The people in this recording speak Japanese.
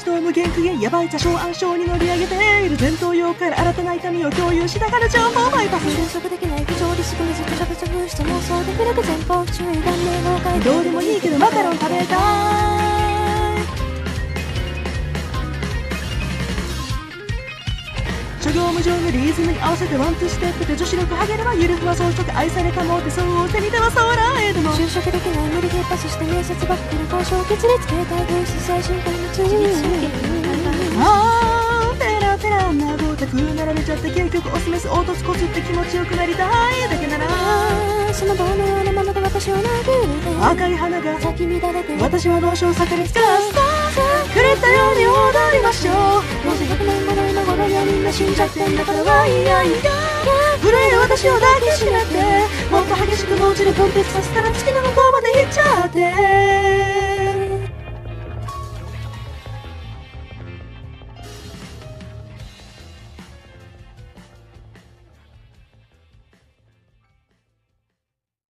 と無限苦言ヤバい座礁暗礁に乗り上げている前頭葉から新たな痛みを共有しながら情報バイパス収束できない不条理しくみずくしゃぶしゃぶして妄想できる前方注意顔面崩壊どうでもいいけどマカロン食べたい諸行無常のリズムに合わせてワンツーステップで女子力上げればゆるふわ装飾愛されたもってそう手に手は触らえども就職できない無理ゲッパスして面接ばっかり交渉決裂携帯分子精神科の通あーペラペラなごたく並べちゃって結局オスメス凹凸骨って気持ちよくなりたいだけならその棒のようなものが私を殴るで赤い花が咲き乱れて私はどうしよう盛りつかす狂ったように踊りましょうどうせ100年後の今頃にはみんな死んじゃってんだからワイヤイ震える私を抱きしめてもっと激しく同時でコンテンツさせたら月の向こうまで行っちゃって